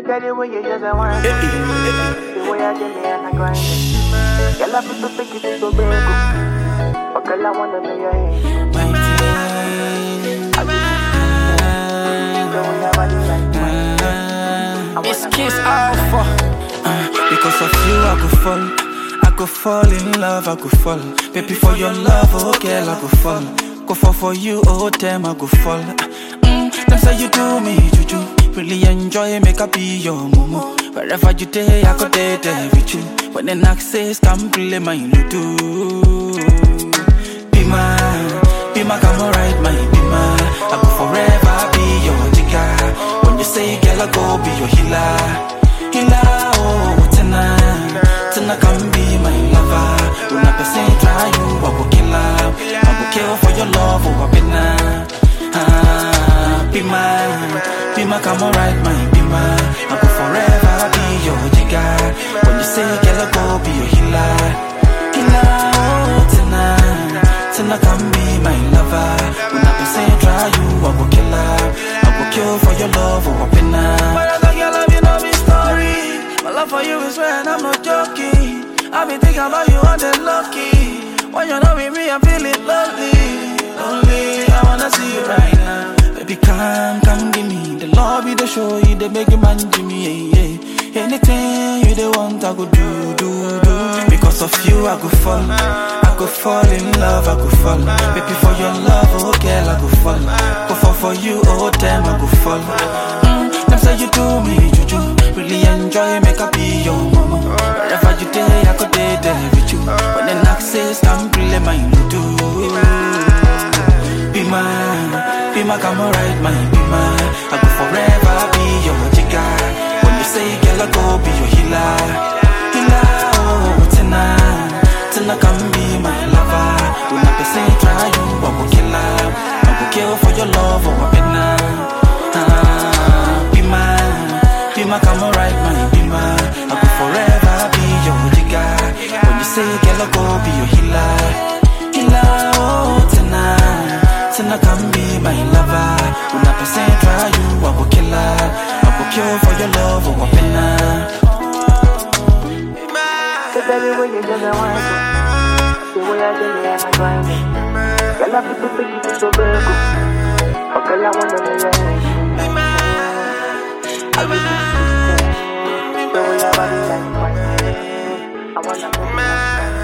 get the way you just want. The way I get me and I grind it. Girl, I feel to take it to big. But girl, I wanna know your head. My team. The way I body like mine. It's Kiss Alpha. Because of you I could fall in love, I could fall. Baby, for your love, oh girl, I could fall. Go fall for you, oh damn, I could fall. Them say you do me juju. Really enjoy, make I be your mumu. Wherever you day, I could day there with you. When the knock says, come play my ludo. Be my camera, right, my be my. I go forever be your jigger. When you say, girl, I go be your healer. Healer, oh, tonight come be my lover. When I person try you, I go kill her. I go kill for your love, oh, I be now. Be my come alright, my be my. I go forever be your jigger. When you say girl, I go be your healer. Healer, oh, tonight come be my lover. When I be saying try you, I go kill her. I go kill for your love, oh, I be now. But I got your love, you know me story. My love for you is real, I'm not joking. I've been thinking about you on the lucky. When you're not with me, I'm feeling lonely. I wanna see you right now. Baby, come give me the love you, the show you, the make you man Jimmy, yeah. Anything you the want, I could do. Because of you, I could fall in love, I could fall. Baby, for your love, oh girl, I could fall. Go fall for you, oh damn, I could fall. Them say you do me juju. Really enjoy, make I be your mama. Wherever you day, I could day there with you. When the knock says, come play my ludo. Be my camera, right, my be my. I go forever be your jigger. When you say, girl, I go be your healer. Healer, oh, tonight come be my lover. When I be saying try you, I go kill her. I go kill for your love, oh, I be now. Be my camera, right, my be my. I go forever be your jigger. When you say, girl, I go be your healer. Healer, oh, tonight come be my lover. When I person try you, I go kill her. I go kill for your love, oh, I be now. The baby way you just want to. The way I get me and I grind it. Girl, I feel to take it to big. But girl, I wanna know your head. I will be the way I body like mine. I wanna know.